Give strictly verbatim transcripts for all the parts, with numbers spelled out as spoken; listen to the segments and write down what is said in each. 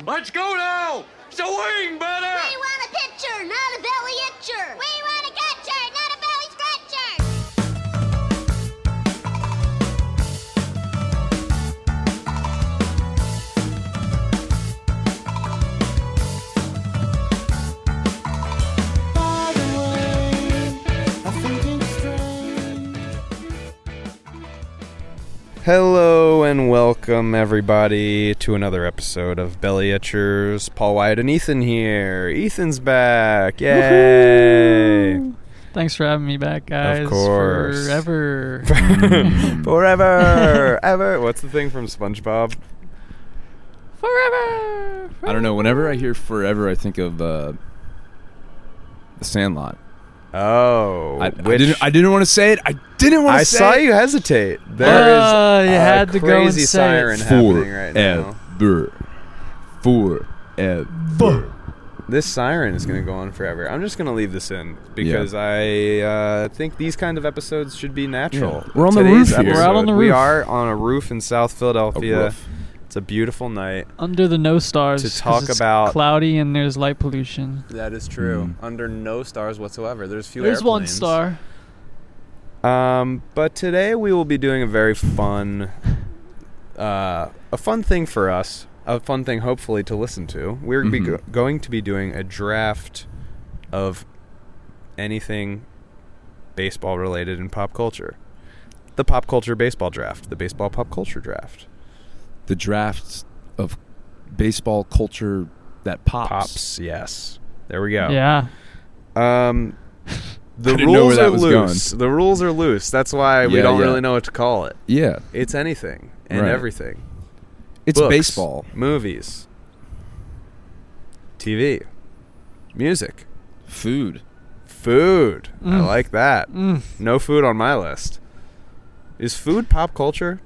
Let's go now! Swing, baby! We want a pitcher, not a belly itcher. We want a catcher, not a belly scratcher. By the way, I think it's strange. Hello and welcome everybody to another episode of Belly Itchers. Paul Wyatt and Ethan here. Ethan's back. Yay! Woohoo! Thanks for having me back, guys. Of course. Forever. Forever! Ever! What's the thing from SpongeBob? Forever. I don't know. Whenever I hear forever, I think of uh, The Sandlot. Oh. I, I which didn't. I didn't want to say it. I didn't want to I say saw it. you hesitate. There Uh, is you a had to crazy go and say it. siren happening right now. Forever. Forever. This siren is going to go on forever. I'm just going to leave this in because I uh, think these kind of episodes should be natural. Yeah. We're on the Today's roof here. episode, We're out on the We roof. are on a roof in South A Philadelphia. roof. It's a beautiful night. Under the no stars. To 'cause talk it's about- cloudy and there's light pollution. That is true. Mm. Under no stars whatsoever. There's few There's one airplanes. star. Um, but today we will be doing a very fun, uh, a fun thing for us. A fun thing, hopefully, to listen to. We're be Mhm. go- going to be doing a draft of anything baseball related in pop culture. The pop culture baseball draft. The baseball pop culture draft. The draft of baseball culture that pops. Pops, yes. There we go. Yeah. Um, the I didn't know rules where that are was loose. The rules are loose. That's why we Yeah, don't yeah. really know what to call it. Yeah. It's anything and Right. everything. It's Books, baseball. movies, T V, music, Food. food. I Mm. like that. Mm. No food on my list. Is food pop culture?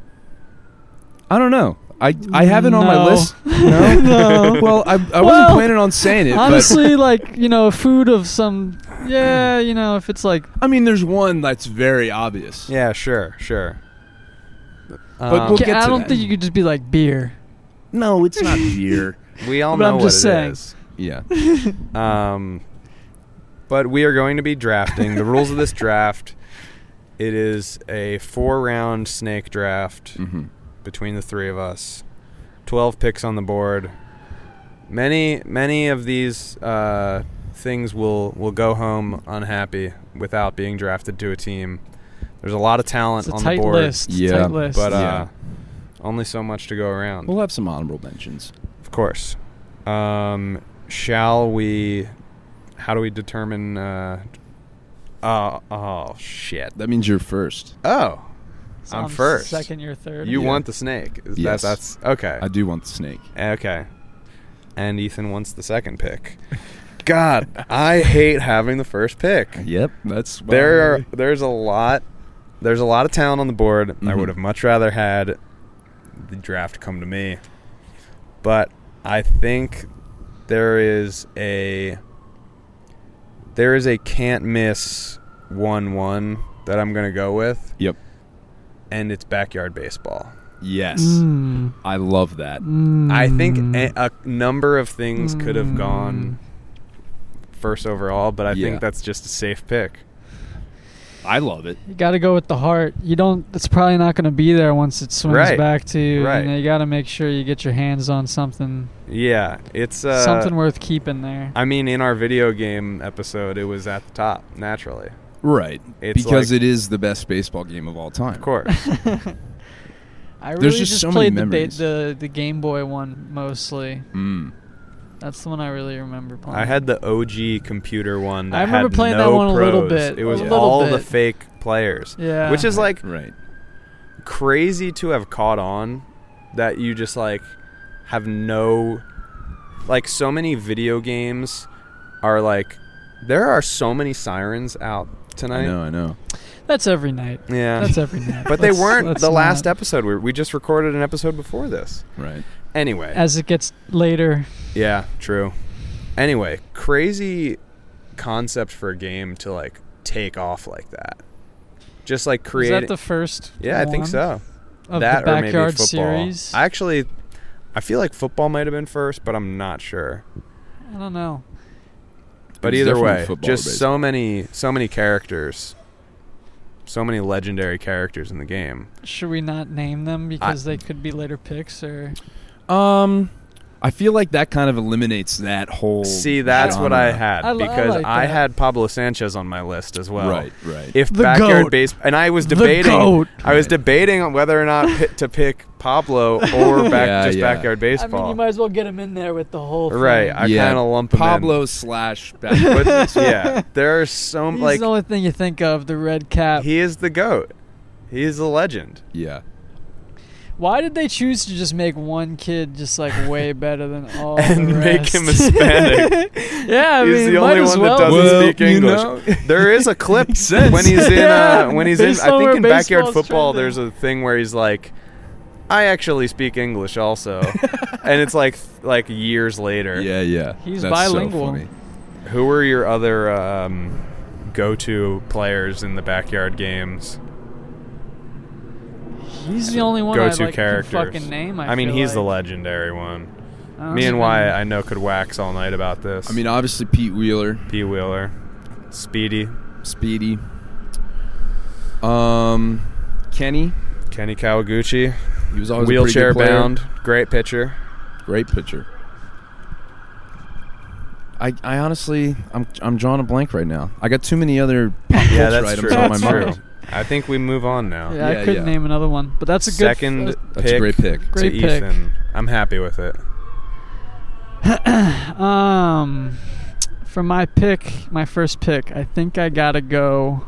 I don't know. I I have it on my No. list. No. No. Well, I I wasn't Well, planning on saying it, Honestly, like, you know, food of some. Yeah, you know, if it's like. but I mean, there's one that's very obvious. Yeah, sure, sure. But Um, we'll Ca- get I to don't that. think you could just be like beer. No, it's not beer. we all But know I'm what just it saying. is. Yeah. Um, but we are going to be drafting. The rules of this draft, it is a four-round snake draft Mm-hmm. between the three of us. twelve picks on the board. Many, many of these uh, things will, will go home unhappy without being drafted to a team. There's a lot of talent It's a on tight the board, list. Yeah, Tight list. but uh, Yeah. only so much to go around. We'll have some honorable mentions. Of course. Um, shall we? How do we determine? Uh, oh, oh shit! That means you're first. Oh, So I'm first. Second, you're third. you Yeah. want the snake? Is Yes. that, that's okay. I do want the snake. Okay. And Ethan wants the second pick. God, I hate having the first pick. Yep, that's why- There, are, there's a lot. There's a lot of talent on the board. I Mhm. would have much rather had the draft come to me, but I think there is a there is a can't miss one one that I'm gonna go with, Yep. and it's backyard baseball. Yes. Mm. I love that. Mm. I think a, a number of things could have Mm. gone first overall, but I Yeah. think that's just a safe pick. I love it. You got to go with the heart. You don't. It's probably not going to be there once it swings Right. back to you. Right. You, know, you got to make sure you get your hands on something, Yeah, it's uh, something worth keeping there. I mean, in our video game episode, it was at the top, naturally. Right. It's because like- it is the best baseball game of all time. Of course. I There's really just just so many played the, ba- memories. the the Game Boy one mostly. Mm. That's the one I really remember playing. I had the O G computer one that I remember had playing no that one a little pros. bit, It was a little all the bit. fake players. Yeah. Which is like Right. crazy to have caught on that you just like have no like so many video games are like there are so many sirens out tonight. I know, I know. That's every night. Yeah. That's every night. But they Let's- weren't let's the last not- episode. We, we just recorded an episode before this. Right. Anyway. As it gets later, Yeah, true. Anyway, crazy concept for a game to like take off like that. Just like is create. that the first? yeah, I think one so. Of that the or maybe backyard football. series. I actually, I feel like football might have been first, but I'm not sure. I don't know. But It was either definitely way, football or just so baseball. many, so many characters, so many legendary characters in the game. Should we not name them because they could be later picks, or Um, I feel like that kind of eliminates that whole. See, that's what genre. I had I li- I because like I that. had Pablo Sanchez on my list as well. Right, right. If The backyard goat. base, and I was The debating, goat. I was Right. debating on whether or not pi- to pick Pablo or back Yeah, just yeah. backyard I baseball. mean, you might as well get him in there with the whole thing. Right, I Yeah, kind of lump him Pablo slash. in. Backyard But yeah, there are so He's like the only thing you think of, the red cap. he is the goat. He is a legend. Yeah. Why did they choose to just make one kid just like way better than all And the make rest? him Hispanic. Yeah, I He's mean, the might only as one well that doesn't be. Well, speak you English. know. There is a clip Makes sense. when he's in Yeah, uh, when he's in. based I on think where in backyard baseball's football, trending. there's a thing where he's like, "I actually speak English also," and it's like like years later. Yeah, yeah. He's That's bilingual. So funny. Who were your other um, go-to players in the backyard games? He's the only one I Go-to like characters. can fucking name. I, I mean, feel he's the like. legendary one. I don't Me and even- Wyatt, I know, could wax all night about this. I mean, obviously Pete Wheeler, P. Wheeler, Speedy, Speedy, um, Kenny. Kenny Kawaguchi, He was always a wheelchair pretty good player. bound, great pitcher. Great pitcher. I, I honestly, I'm I'm drawing a blank right now. I got too many other pop Yeah, culture that's items true. on my That's mind. true. I think we move on now. Yeah, I Yeah, couldn't yeah. name another one, but that's a good Second uh, That's pick a great pick. Great to pick. Ethan. I'm happy with it. Um, for my pick, my first pick, I think I gotta go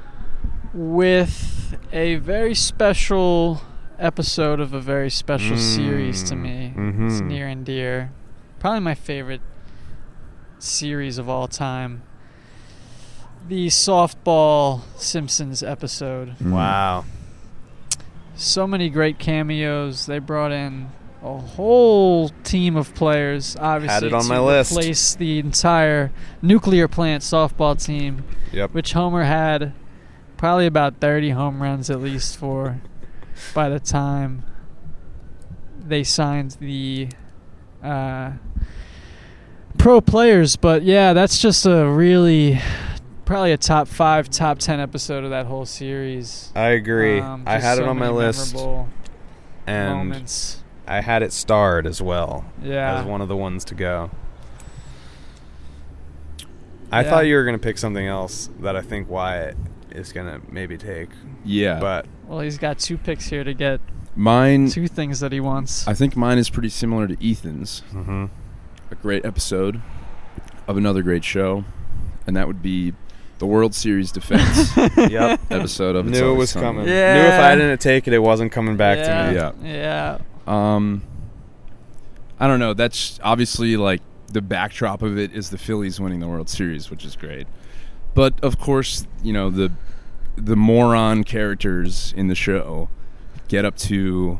with a very special episode of a very special series to me. Mm, It's mhm. near and dear. Probably my favorite series of all time. The softball Simpsons episode. Mm. Wow. So many great cameos. They brought in a whole team of players, obviously, Had it on to my list. replace the entire nuclear plant softball team, Yep. which Homer had probably about thirty home runs at least for by the time they signed the uh, pro players. But yeah, that's just a really probably a top five, top ten episode of that whole series. I agree. Um, I just had it so on my many list, memorable and moments. I had it starred as well Yeah. as one of the ones to go. I Yeah. thought you were going to pick something else that I think Wyatt is going to maybe take, Yeah, but Well, he's got two picks here to get mine. two things that he wants. I think mine is pretty similar to Ethan's. mhm. A great episode of another great show, and that would be the World Series defense Yep. episode of It's Knew it Always was Sunny. coming. Yeah. Knew if I didn't take it, it wasn't coming back yeah. to me. Yeah. Yeah. Um, I don't know. That's obviously like the backdrop of it is the Phillies winning the World Series, which is great. But of course, you know the the moron characters in the show get up to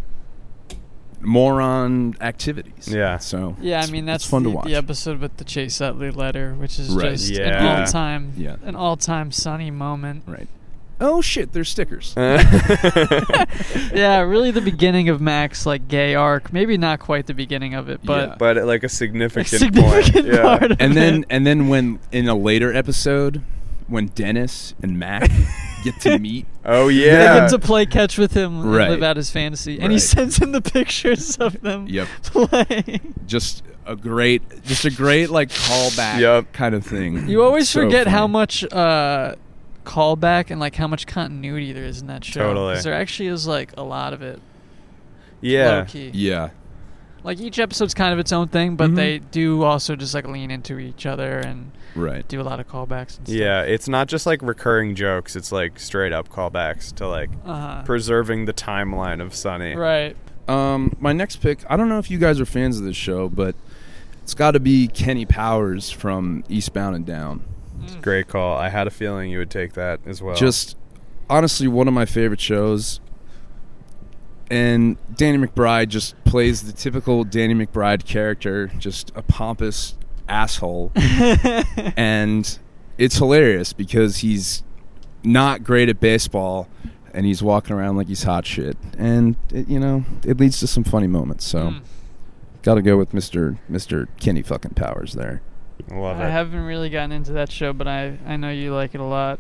moron activities. Yeah. So Yeah, I it's- mean that's it's fun the, to watch. the episode with the Chase Utley letter, which is Right. just Yeah. an all-time, Yeah. an all-time sunny moment. Right. Oh shit! There's stickers. Yeah, really the beginning of Mac's like gay arc. Maybe not quite the beginning of it, but Yeah. But at like a a significant, significant point. Yeah. part of and then it. and then when in a later episode, when Dennis and Mac get to meet. Oh They yeah. get to play catch with him and Right. live out his fantasy, and he Right. sends in the pictures of them Yep. playing. Just a great, just a great like callback Yep. kind of thing. You always So forget how funny. much uh, callback and like how much continuity there is in that show. Totally. 'Cause there actually is like a lot of it. yeah. Low key. Yeah, Like each episode's kind of its own thing, but Mhm. they do also just like lean into each other and right. do a lot of callbacks and stuff. Yeah, it's not just like recurring jokes. It's like straight up callbacks to like Uh-huh. preserving the timeline of Sunny. Right. Um, my next pick. I don't know if you guys are fans of this show, but it's got to be Kenny Powers from Eastbound and Down. Great call. I had a feeling you would take that as well. Just honestly, one of my favorite shows. And Danny McBride just plays the typical Danny McBride character, just a pompous asshole. And it's hilarious because he's not great at baseball, and he's walking around like he's hot shit, and it, you know, it leads to some funny moments. So, Mm. got to go with Mister Mister Kenny fucking Powers there. Love I it. haven't really gotten into that show, but I, I know you like it a lot.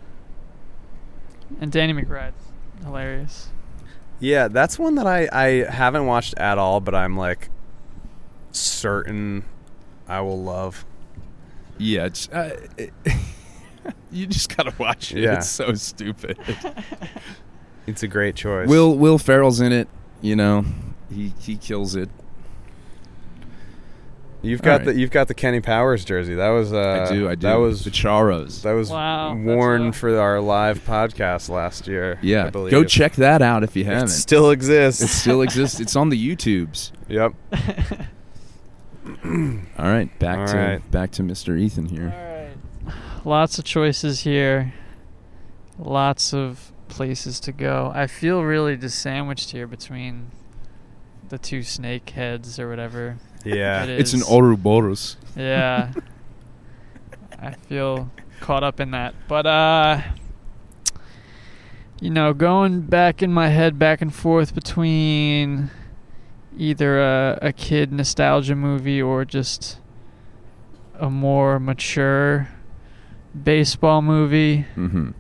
And Danny McBride's hilarious. Yeah, that's one that I, I haven't watched at all, but I'm like certain I will love. Yeah, it's uh, it, you just gotta watch it. Yeah. It's so stupid. It's a great choice. Will Will Ferrell's in it. You know, he he kills it. You've All got right. the you've got the Kenny Powers jersey. That was uh, I do. I do. That was the Charos. that was Wow, that's worn a- for our live podcast last year. I Yeah, believe. go check that out if you It haven't. still exists. It still exists. It's on the YouTubes. Yep. All right, back All to right. back to Mister Ethan here. All right. Lots of choices here. Lots of places to go. I feel really just sandwiched here between the two snake heads or whatever. Yeah. It It's an is. Ouroboros. Yeah. I feel caught up in that. But, uh, you know, going back in my head back and forth between either a, a kid nostalgia movie or just a more mature baseball movie. Mm-hmm.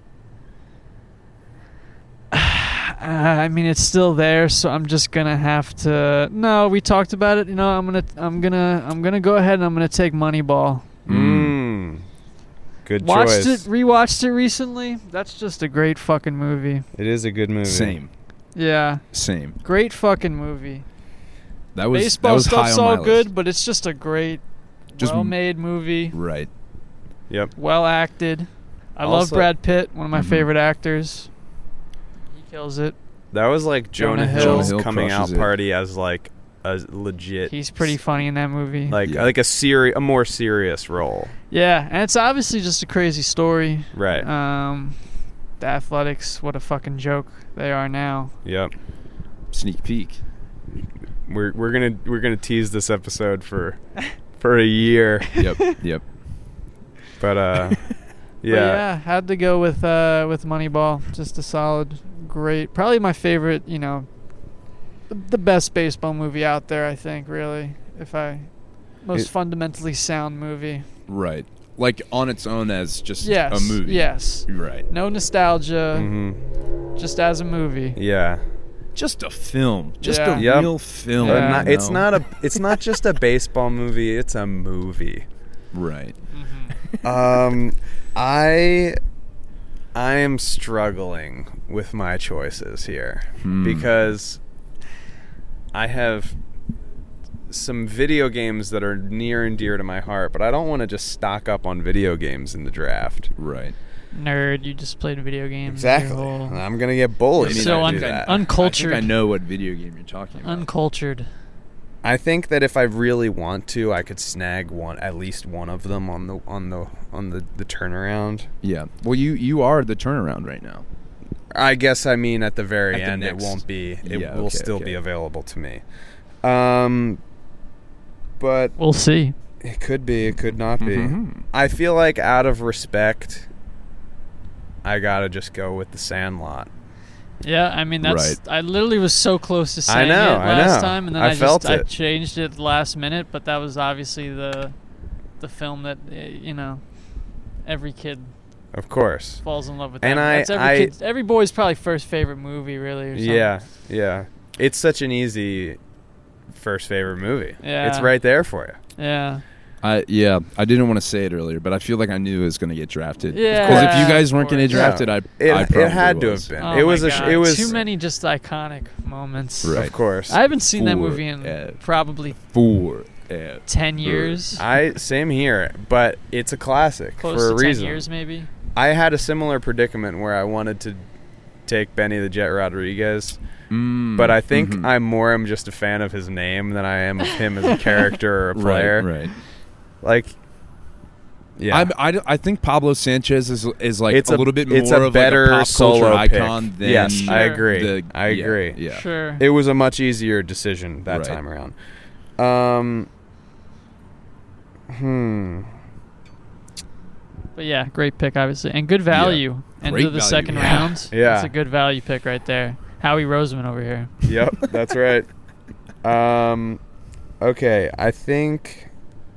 Uh, I mean, it's still there, so I'm just gonna have to. No, we talked about it. You know, I'm gonna, I'm gonna, I'm gonna go ahead and I'm gonna take Moneyball. Mm. Good Watched choice. it, rewatched it recently. That's just a great fucking movie. It is a good movie. Same, Yeah, same. great fucking movie. That was Baseball that was high stuff's on my all list. good, but it's just a great, Just m- well-made movie. Right. Yep. Well acted. I love Also- Brad Pitt, one of my Mhm. favorite actors. He kills it. That was like Jonah, Jonah Hill. Hill's Jonah Hill coming out crushes it. party as like a legit. He's pretty funny in that movie. like Yeah. like a seri- a more serious role. Yeah, and it's obviously just a crazy story. Right. Um, the Athletics, what a fucking joke they are now. Yep. Sneak peek. We're we're gonna we're gonna tease this episode for for a year, Yep. Yep. but uh, But yeah. yeah, had to go with uh with Moneyball. Just a solid, great, probably my favorite. You know, the, the best baseball movie out there. I think really, if I most It- fundamentally sound movie. Right. Like on its own as just Yes. a movie. Yes. Right. No nostalgia. hmm Just as a movie. Yeah. Just a film. Just Yeah. a Yep. real film. Yeah. But not, you it's know? not a it's not just a baseball movie. It's a movie. Right. Um, I I am struggling with my choices here Hmm. because I have some video games that are near and dear to my heart, but I don't want to just stock up on video games in the draft. Right. Nerd, you just played video games. your whole- I'm gonna get bullied. I mean, if so I un- do that. uncultured. I think I know what video game you're talking about. Uncultured. I think that if I really want to, I could snag one, at least one of them on the on the on the, the turnaround. Yeah. Well, you you are the turnaround right now. I guess I mean at the very At the end, next- it won't be. It Yeah, will okay, still okay. be available to me. Um, but We'll see. it could be. It could not be. Mhm. I feel like out of respect, I gotta just go with the Sandlot. Yeah, I mean that's. Right. I literally was so close to saying know, it I last know. time, and then I I, felt just I it. changed it last minute. But that was obviously the, the film that uh, you know, every kid Of course. falls in love with. And that. I- That's every I- kid's, every boy's probably first favorite movie, really. Or something. Yeah, yeah. It's such an easy first favorite movie. Yeah. It's right there for you. Yeah. I yeah. I didn't want to say it earlier, but I feel like I knew it was going to get drafted. Yeah, Because if you guys of weren't going to get course. drafted, I It, I it probably had to was. have been. Oh it my was a. God. It was too many just iconic moments. Right. Of course. I haven't seen that movie in Forever. probably Four. ten years. I same here, but it's a classic Close for to a ten reason. years, maybe. I had a similar predicament where I wanted to take Benny the Jet Rodriguez, Mm, but I think mhm. I more am just a fan of his name than I am of him as a character or a player. Right. Right. Like, yeah, I'm- I, I think Pablo Sanchez is is like It's a, a- little bit more it's a of better like a pop solo culture pick. icon than Yes, I agree. the- I yeah, agree. Yeah. Sure. it was a much easier decision that Right. time around. Um, hmm. But But yeah, great pick, obviously, and good value. End Great of the value, second yeah. round. Yeah. It's a good value pick right there. Howie Roseman over here. Yep, that's right. Um, okay, I think,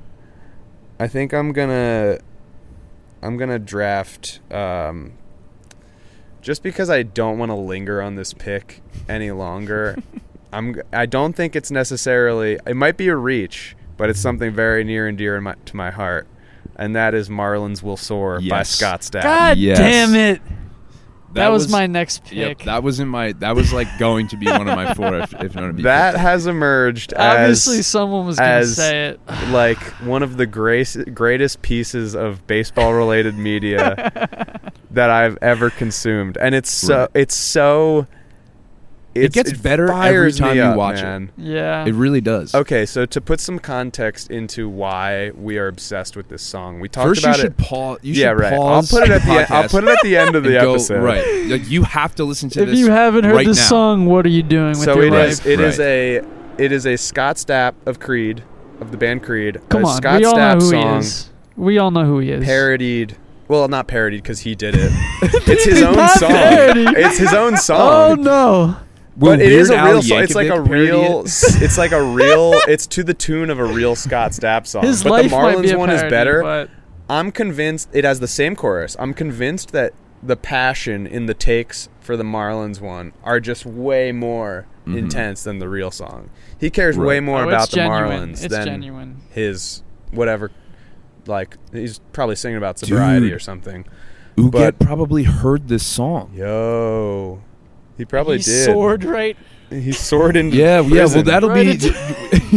I think I'm gonna, I'm gonna draft. Um, just because I don't want to linger on this pick any longer, I'm. I don't think it's necessarily. It might be a reach, but it's something very near and dear in my, to my heart, and that is Marlins Will Soar by Yes. Scott Stapp. God Yes. damn it! That, That was, was- my next pick. Yep, that was in my. That was like going to be one of my four. If, if not to be That picked. has emerged Obviously, as someone was going to as say it. like one of the grace, greatest pieces of baseball-related media that I've ever consumed, and it's so Right. it's so It it's, gets better every fires me time you up, watch it. man. Yeah. It really does. Okay, so to put some context into why we are obsessed with this song, we talked First, about you should it. pause. You yeah, should right. I'll pause put it at the end. I'll podcast put it at the end of the and go- episode. Right, like you have to listen to if this. you haven't heard right this now. song, what are you doing with So your it life? is. It is Right. a. It is a Scott Stapp of Creed, of the band Creed. Come a on, Scott we all Stapp know who song. he is. We all know who he is. Parodied. Well, not parodied because he did it. It's his own Not song. parody. It's his own Oh song. no! But it is a Weird real Al song. It's like a Yankovic parody real. it? It's like a real. It's to the tune of a real Scott Stapp song. His but life the might be Marlins a one is parody, better. But I'm convinced it has the same chorus. I'm convinced that the passion in the takes for the Marlins one are just way more Mhm. intense than the real song. He cares Right. way more oh, about it's the genuine. Marlins It's than genuine. his whatever. Like he's probably singing about sobriety Dude. or something. Uget but- probably heard this song. Yo, he probably he did. soared right. He soared into Yeah, yeah. Well, prison. that'll Right be.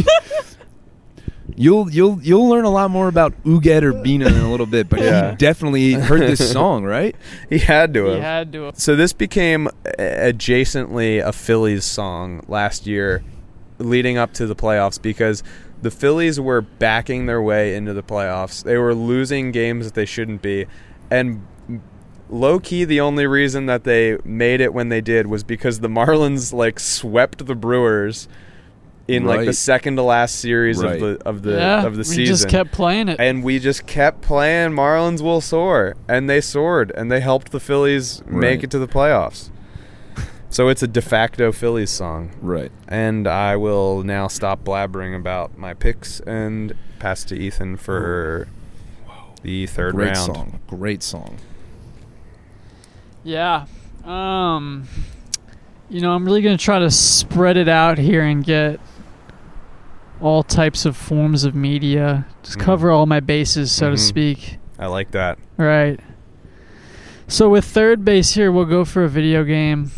You'll you'll you'll learn a lot more about Uget or Bina in a little bit, but Yeah. he definitely heard this song, right? He had to He have. had to. So this became a- adjacently a Phillies song last year leading up to the playoffs because the Phillies were backing their way into the playoffs. They were losing games that they shouldn't be. And low-key, the only reason that they made it when they did was because the Marlins, like, swept the Brewers in, like, the Right. second to last series Right. of the of the yeah, of the we season. just kept playing it. And we just kept playing Marlins Will Soar. And they soared. And they helped the Phillies make Right. it to the playoffs. So it's a de facto Phillies song. Right. And I will now stop blabbering about my picks and pass to Ethan for the third Great round. song. Great song. Yeah. Um you know, I'm really going to try to spread it out here and get all types of forms of media. Just Mhm. cover all my bases, so to Mhm. speak. I like that. Right. So with third base here, we'll go for a video game.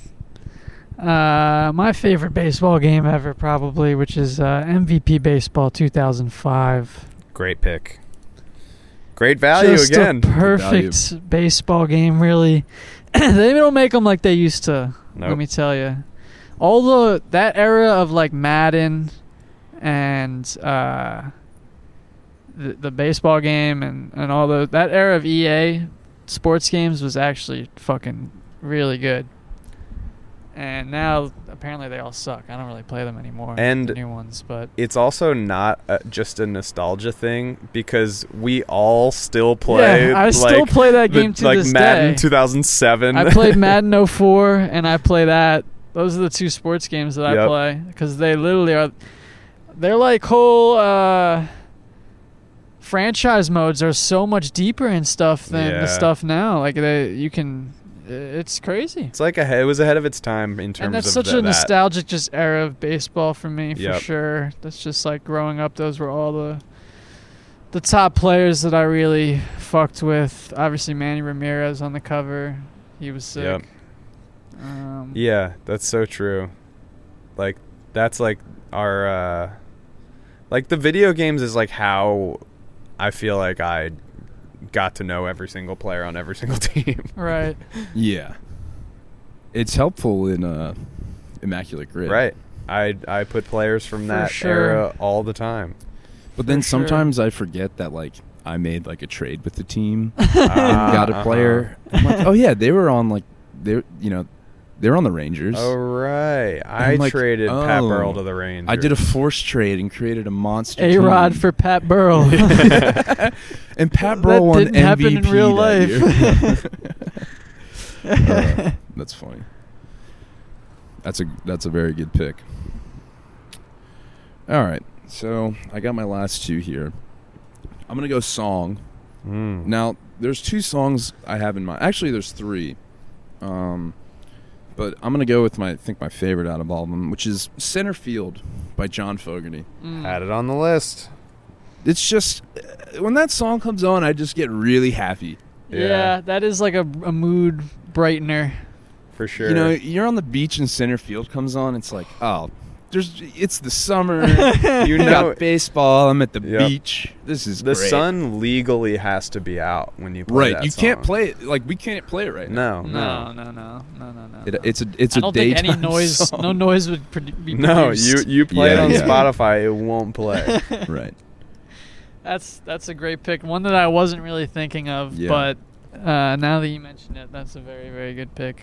Uh, my favorite baseball game ever, probably, which is uh, M V P Baseball two thousand five. Great pick. Great value Just again. a perfect baseball game, really. They don't make them like they used to. Let Nope. me tell you, all the that era of like Madden and uh, the the baseball game and and all the that era of E A sports games was actually fucking really good. And now apparently they all suck. I don't really play them anymore. And the new ones, but It's also not uh just a nostalgia thing because we all still play. yeah, I like, still play that the- game to like this Madden day. two thousand seven. I played Madden oh four and I play that. Those are the two sports games that I Yep. play because they literally are. They're like whole uh, franchise modes are so much deeper and stuff than Yeah. the stuff now. Like they, you can. It's crazy. It's like a, it was ahead of its time in terms And that's of such the, a that. nostalgic just era of baseball for me, for Yep. sure. That's just like growing up. Those were all the the top players that I really fucked with. Obviously, Manny Ramirez on the cover. He was sick. Yep. Um, Yeah, that's so true. Like that's like our uh like the video games is like how I feel like I got to know every single player on every single team. Right. Yeah. It's helpful in uh, Immaculate Grid. Right. I I put players from For that sure. era all the time. But then For sure. sometimes I forget that, like, I made, like, a trade with the team Ah, and got a uh-huh. player. I'm like, oh, yeah, they were on, like, they you know, They're on the Rangers. Oh right, I I'm like, traded Pat oh. Burrell to the Rangers. I did a force trade and created a monster A Rod team. for Pat Burrell. And Pat Burrell That won didn't happen M V P in real that life. year. Uh, that's funny. That's a that's a very good pick. All right, so I got my last two here. I'm gonna go song. Mm. Now, there's two songs I have in mind. Actually, there's three. Um, but I'm going to go with my, I think my favorite out of all of them, which is Center Field by John Fogerty. Mm. Had it on the list. It's just, uh, when that song comes on, I just get really happy. Yeah. Yeah. that is like a, a mood brightener. For sure. You know, you're on the beach and Center Field comes on, it's like, oh, there's, it's the summer. You We know, got baseball. I'm at the Yep. beach. This is the great. sun legally has to be out when you play Right, that you song. can't play it. Like, we can't play it right now. No, No, no, no, no, no, no, no. It, no. it's a, it's I a don't think any daytime noise, song. no noise would produ- be no. produced. You you play it Yeah, on yeah. Spotify, it won't play. Right. That's that's a great pick. One that I wasn't really thinking of, Yeah. but uh, now that you mention it, that's a very, very good pick.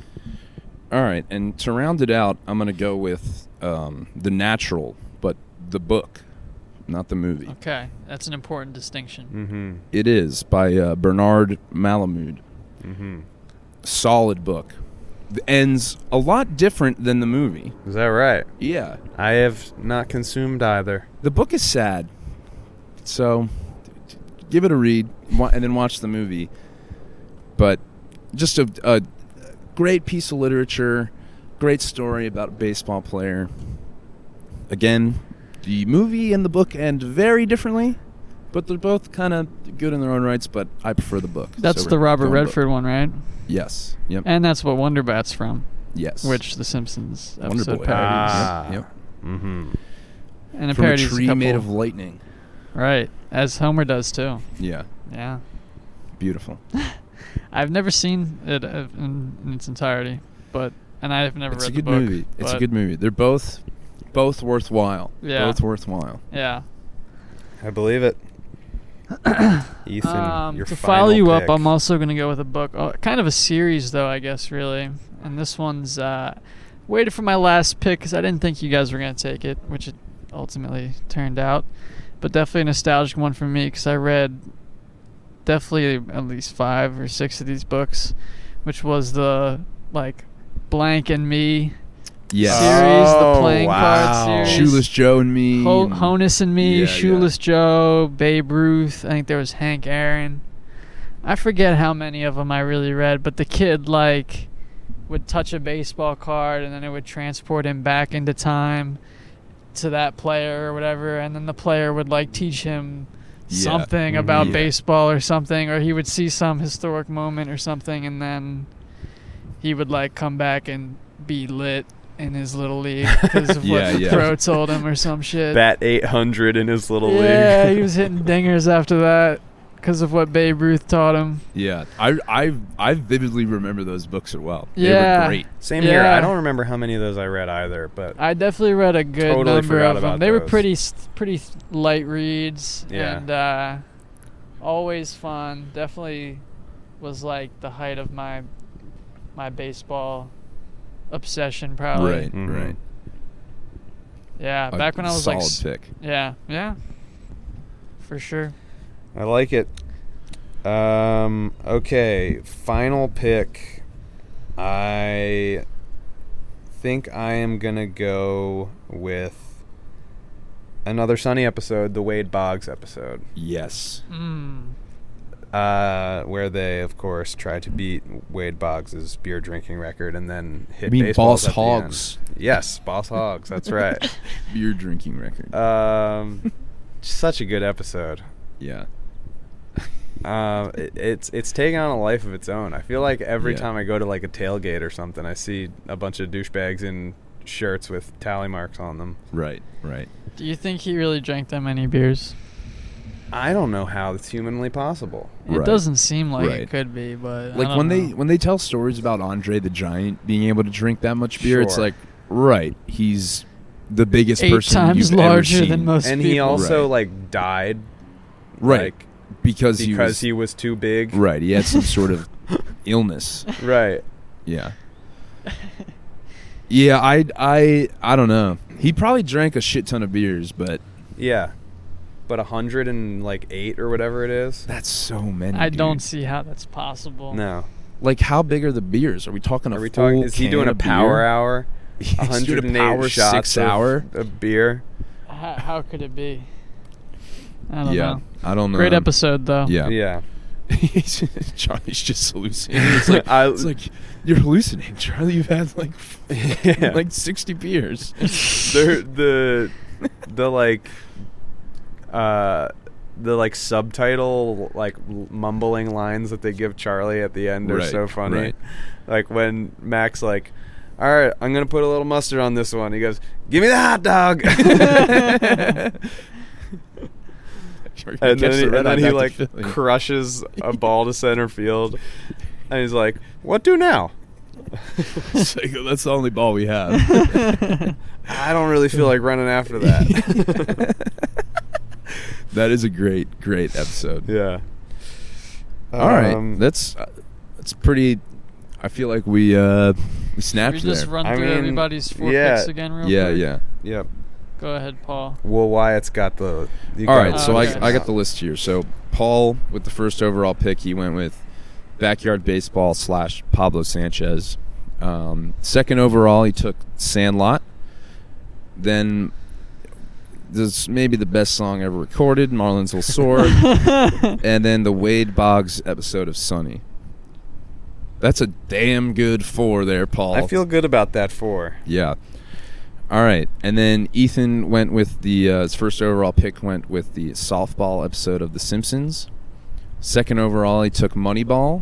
All right, and to round it out, I'm going to go with um, The Natural, but the book, not the movie. Okay, that's an important distinction. mm-hmm. It is by uh, Bernard Malamud. Mm-hmm. Solid book. The ends a lot different than the movie. Is that right? Yeah. I have not consumed either. The book is sad. So give it a read wa- and then watch the movie. But just a, a great piece of literature, great story about a baseball player. Again, the movie and the book end very differently, but they're both kind of good in their own rights, but I prefer the book. That's So the we're Robert going Redford book. one, right? Yes. Yep. And that's what Wonder Bat's from, yes. which The Simpsons Wonder episode Boy. parodies. Ah. Yep. Mm-hmm. And it From a parodies tree couple, made of lightning. right, as Homer does too. Yeah. Yeah. Beautiful. I've never seen it uh, in, in its entirety, but and I've never It's a read good the book. movie. It's a but good movie. They're both both worthwhile. Yeah. Both worthwhile. Yeah. I believe it. Ethan, Um, your to final follow you pick. up, I'm also going to go with a book, uh, kind of a series, though, I guess, really. And this one's uh, waited for my last pick because I didn't think you guys were going to take it, which it ultimately turned out. But definitely a nostalgic one for me because I read definitely at least five or six of these books, which was the like Blank and Me Yes. series, the Oh, playing wow. card series. Shoeless Joe and Me. Ho- and- Honus and Me, Yeah, Shoeless Joe, Babe Ruth. I think there was Hank Aaron. I forget how many of them I really read, but the kid like would touch a baseball card and then it would transport him back into time to that player or whatever, and then the player would like teach him Yeah. something Mhm. about Yeah. baseball or something, or he would see some historic moment or something, and then he would like come back and be lit in his little league because of Yeah, what the yeah. pro told him or some shit. Bat eight hundred in his little Yeah, league. he was hitting dingers after that because of what Babe Ruth taught him. Yeah. I I I vividly remember those books as well. They Yeah. were great. Same here. Yeah. I don't remember how many of those I read either, but I definitely read a good Totally number forgot of them. about They were those. pretty s- pretty light reads Yeah. and uh, always fun. Definitely was like the height of my my baseball obsession, probably. Right. Mhm. Right. Yeah, A back when I was solid like, s- pick. yeah, yeah, for sure. I like it. Um, okay, final pick. I think I am gonna go with another Sunny episode, the Wade Boggs episode, Yes. Mm. uh, where they, of course, try to beat Wade Boggs' beer drinking record and then hit You mean baseballs Boss at the end. Hogs Yes, Boss Hogs. That's right. beer drinking record. Um, such a good episode. yeah. Um, it, it's it's taken on a life of its own. I feel like every Yeah. time I go to like a tailgate or something, I see a bunch of douchebags in shirts with tally marks on them. Right. Right. Do you think he really drank that many beers? I don't know how it's humanly possible. It Right. doesn't seem like Right. it could be, but I Like don't when they know. when they tell stories about Andre the Giant being able to drink that much beer, it's Sure. like, right, he's the biggest eight person times you've ever larger seen. than most And people. he also Right. like died, right, like, because, because he was he was too big. right. He had some sort of illness. Right. Yeah. Yeah, I, I, I don't know. He probably drank a shit ton of beers, but Yeah. But a hundred and like eight or whatever it is. that's so many. I don't dude. see how that's possible. No. Like, how big are the beers? Are we talking a Are we full talking? Is he can doing a of power beer? hour? He's doing a one hundred eight power shots six of, hour? of beer. How, how could it be? I don't Yeah, know. I don't know. Great episode though. Yeah. Yeah. He's- Charlie's just hallucinating. It's like, I- it's like you're hallucinating, Charlie. You've had like Yeah. like sixty beers. the the the like uh the like subtitle like mumbling lines that they give Charlie at the end are Right, so funny. right. Like when Mac's like, "All right, I'm gonna put a little mustard on this one." He goes, "Give me the hot dog." and then, he, and then he like crushes a ball to center field, and he's like, "What do now?" It's like, that's the only ball we have. I don't really feel like running after that. That is a great, great episode. Yeah. All right, Um, that's uh, that's pretty. I feel like we uh we snapped we just there. run I through mean, everybody's four yeah. picks again real yeah, quick? yeah. Yep. Go ahead, Paul. Well, Wyatt's got the. you All got right, the so okay. I I got the list here. So Paul with the first overall pick, he went with Backyard Baseball slash Pablo Sanchez. Um, second overall, he took Sandlot. Then this is maybe the best song ever recorded, Marlins Will Soar. And then the Wade Boggs episode of Sunny. That's a damn good four there, Paul. I feel good about that four. Yeah. All right. And then Ethan went with the, uh, his first overall pick went with the softball episode of The Simpsons. Second overall, he took Moneyball.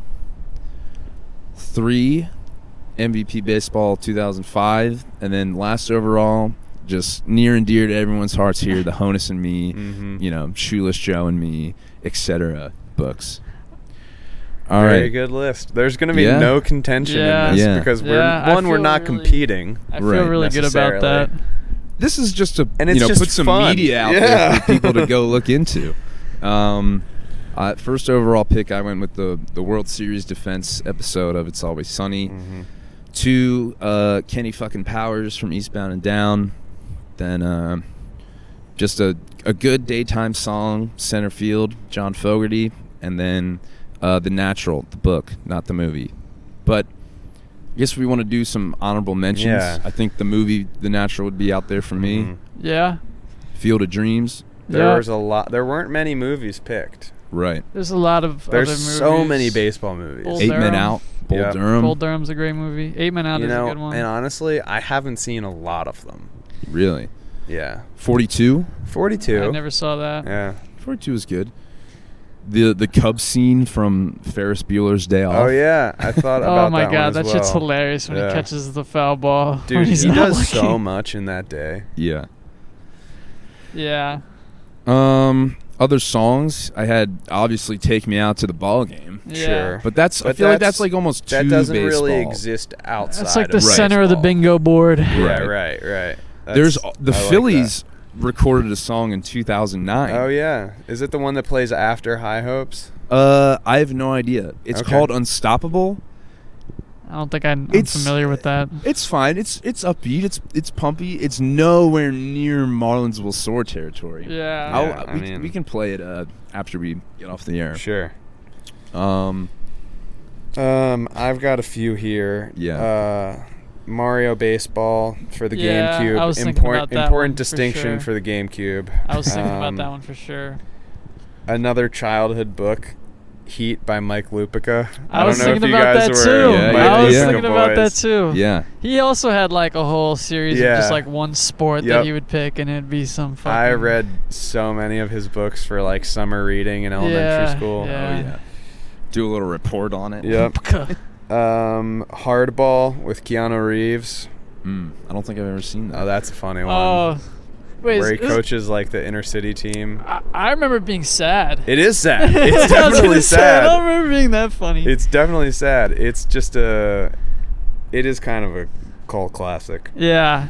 Three, M V P Baseball two thousand five. And then last overall, just near and dear to everyone's hearts here, The Honus and Me, Mhm. you know, Shoeless Joe and Me, et cetera books. All Very right. good list. There's going to be Yeah. no contention Yeah. in this Yeah. because we're Yeah, I one, we're feel not really- competing, I feel Right, really good about that. necessarily. This is just to And you it's know just put some fun. media out Yeah. there for people to go look into. Um, uh, first overall pick, I went with the the World Series defense episode of It's Always Sunny. Mhm. Two, uh, Kenny fucking Powers from Eastbound and Down. Then uh, just a a good daytime song, Center Field, John Fogerty, and then uh, The Natural, the book, not the movie. But I guess we want to do some honorable mentions. Yeah. I think the movie The Natural would be out there for me. Mhm. Yeah. Field of Dreams. There Yeah. was a lot. There weren't many movies picked. Right. There's a lot of There's other movies. so many baseball movies. Bull Eight Men Durham. Out. Bull Yeah. Durham. Bull Durham's a great movie. Eight Men Out you is know, a good one. and honestly, I haven't seen a lot of them. Really. Yeah, forty-two. forty-two. I never saw that. Yeah. forty-two is good. The the Cubs scene from Ferris Bueller's Day Off. Oh yeah, I thought about Oh my that god, one that as shit's well. hilarious when Yeah. he catches the foul ball. when Dude, he's he not does looking. so much in that day. Yeah. Yeah. Um. Other songs I had obviously Take Me Out to the Ball Game, Yeah. Sure. but that's I But feel like that's- that's like almost too That doesn't baseball. really exist outside. That's like the of center of the baseball. bingo board. Yeah, Right. right, right. That's- There's the I like Phillies recorded a song in two thousand nine. that. Oh yeah, is it the one that plays after High Hopes? Uh, I have no idea. It's Okay. called Unstoppable. I don't think I'm, I'm It's- familiar with that. It's fine. It's it's upbeat. It's it's pumpy. It's nowhere near Marlins Will Soar territory. Yeah. I'll, Yeah, I we, mean- we can play it uh, after we get off the air. Sure. Um, Um, I've got a few here. Yeah. Uh, Mario Baseball for the Yeah, GameCube. I was thinking Import- about that important one for distinction sure. for the GameCube. I was thinking Um, about that one for sure. Another childhood book, Heat by Mike Lupica. I, was don't know thinking if you about guys that were too. Yeah, Mike I was yeah. thinking Lupica about that boys. too. yeah. He also had like a whole series Yeah. of just like one sport Yep. that he would pick, and it'd be some fucking. I read so many of his books for like summer reading in elementary Yeah, school. yeah. Oh yeah. Do a little report on it. Yep. Um, Hardball with Keanu Reeves. Mm, I don't think I've ever seen that. Oh, that's a funny one. Oh, wait. where he is- is- coaches like the inner city team. I, I remember it being sad. It is sad. I It's was definitely gonna say, I don't sad. remember being that funny. It's definitely sad. It's just a. It is kind of a cult classic. yeah.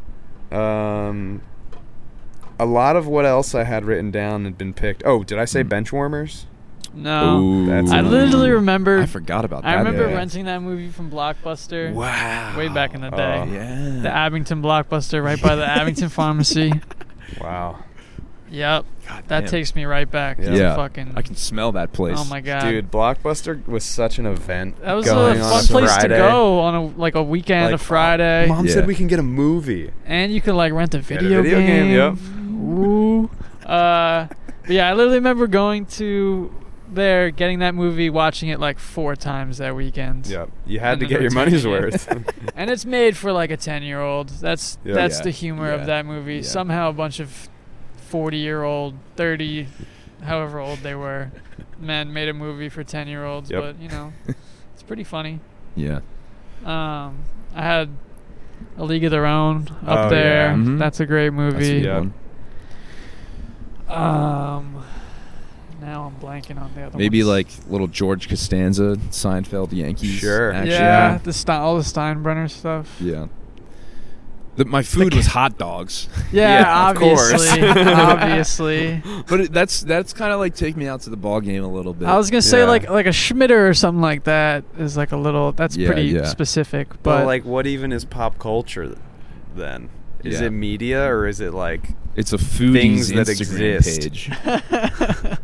Um, a lot of what else I had written down had been picked. Oh, did I say Hmm. Benchwarmers? No. Ooh. That's I a- literally remember. I forgot about that. I remember yeah. renting that movie from Blockbuster. Wow. Way back in the day. Oh. Yeah. The Abington Blockbuster right by the Abington Pharmacy. Wow. Yep. God That damn. takes me right back. Yeah. to Yeah. Fucking. I can smell that place. Oh my god. Dude, Blockbuster was such an event. That was a going fun on a place Friday. to go on a like a weekend, Like, a Friday, Mom Yeah. said we can get a movie. and you could like rent a Get a video, video game, yep. Ooh. Uh, but yeah, I literally remember going to there, getting that movie, watching it like four times that weekend. Yep. You had And to then get your returning money's it. worth. And it's made for like a ten-year-old. That's Yeah. that's Yeah. the humor Yeah. of that movie. Yeah. Somehow a bunch of forty-year-old, thirty, however old they were, men made a movie for ten-year-olds. Yep. But you know, it's pretty funny. Yeah. Um, I had A League of Their Own up Oh, there. yeah. Mhm. That's a great That's a movie. good Yeah. one. Um, now I'm blanking on the other Maybe ones. like little George Costanza, Seinfeld, Yankees. Sure. action. yeah, the Ste- all the Steinbrenner stuff. Yeah. The, my food was hot dogs, Yeah, Yeah, of course. obviously, obviously. but it, that's that's kind of like take me out to the ball game a little bit. I was gonna say Yeah. like like a Schmitter or something like that is like a little. That's Yeah, pretty yeah. specific. But But like, what even is pop culture then? Is Yeah. it media or is it like It's a foodies Things that Instagram exist. page.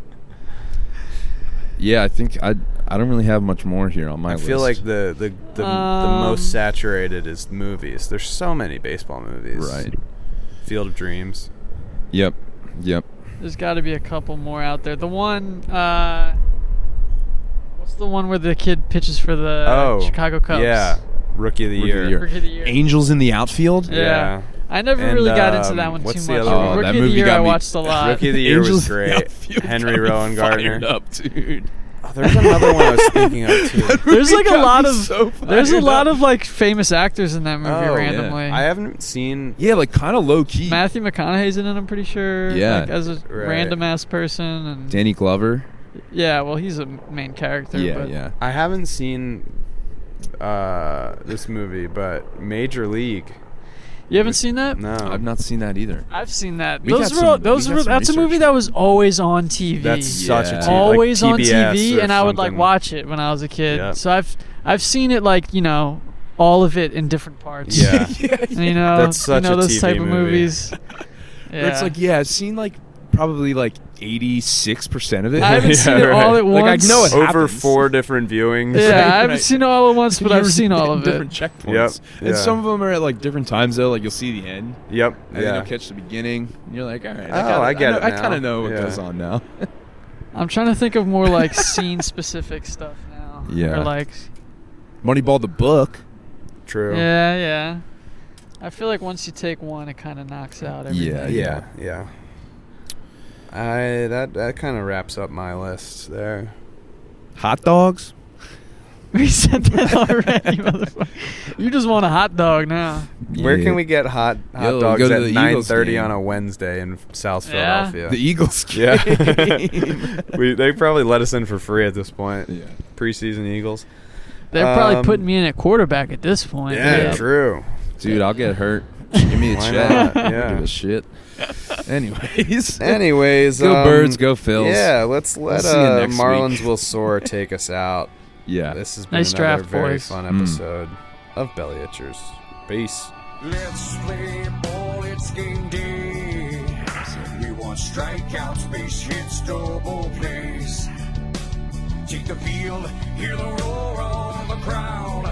Yeah, I think I I don't really have much more here on my I list. feel like the the the, the Um, most saturated is movies. There's so many baseball movies. Right. Field of Dreams. Yep. Yep. there's got to be a couple more out there. The one, uh, what's the one where the kid pitches for the oh, Chicago Cubs? Yeah, Rookie of the Rookie Year. of the Year. Rookie of the Year. Angels in the outfield. Yeah. Yeah. I never And, really got into um, that one what's too the much. other one? Oh, Rookie that of the movie Year got I me- watched a lot. Rookie of the Year Angels was in the great. outfield Henry got me Rowan fired Gardner. up, dude. Oh, there's another one I was thinking of too. There's like a got lot me of so there's a fired lot up. of like famous actors in that movie Oh, yeah. randomly. I haven't seen. Yeah, like kind of low key. Matthew McConaughey's in it, I'm pretty sure. Yeah. Like, as a Right. random ass person, and Danny Glover. yeah, well, he's a main character. Yeah, but yeah. I haven't seen uh, this movie, but Major League. You haven't seen that? No, I've not seen that either. I've seen that. We those got were some- those we were got some that's a movie research. that was always on T V. That's such a Yeah. T- like always on T T B S V, or and I would like something. watch it when I was a kid. Yep. So I've I've seen it like you know all of it in different parts. Yeah. And, you know, That's such you know a those T V type of movie. movies. Where It's like yeah, I've seen like probably like eighty-six percent of it. I haven't Yeah, seen it right. all at Like, I once. know it over happens. four different viewings. Yeah, I Right, haven't right. seen it all at once, but I've You're seen all in of different it. checkpoints. Yep, And yeah. some of them are at like different times though. Like you'll see the end, Yep. and then Yeah. you'll catch the beginning, and you're like, all right, Oh, I, kinda, I get know, it I now. kind of know what Yeah. goes on now. I'm trying to think of more like scene specific stuff now. Yeah. Or like Moneyball the book. True. yeah, yeah. I feel like once you take one, it kind of knocks out everything. Yeah, Yeah. Yeah. I that that kind of wraps up my list there. Hot dogs. We said that already, motherfucker. You just want a hot dog now. Where Yeah. can we get hot hot Yo, dogs go to at the Eagles nine thirty game. on a Wednesday in South Yeah. Philadelphia? The Eagles Yeah. game. we they probably let us in for free at this point. yeah. Preseason Eagles. They're probably Um, putting me in at quarterback at this point. Yeah, Yeah. true. Dude, I'll get hurt. Give me a Why check. not? I Yeah. don't give a shit. Anyways. Anyways, Go um, Birds, go Phils. Yeah, let's let see you uh, next Marlins week. Will Soar take us out. Yeah. This has been Nice another draft, very boys. fun Mm. episode of Belly Itchers. Peace. Let's play ball, it's game day. We want strikeouts, base hits, double plays. Take the field, hear the roar of the crowd.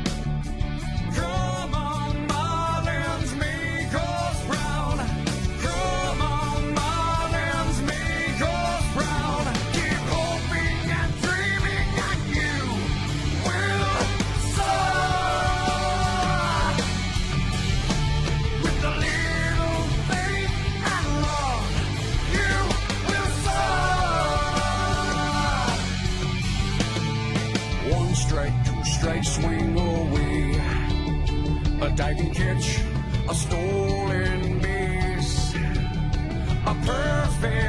Come on, Marlins, make us proud. Come on, Marlins, make us proud. Keep hoping and dreaming that you will soar. With a little faith and love, you will soar. One strike, two strikes, swing away. A diving catch, a stolen base. A perfect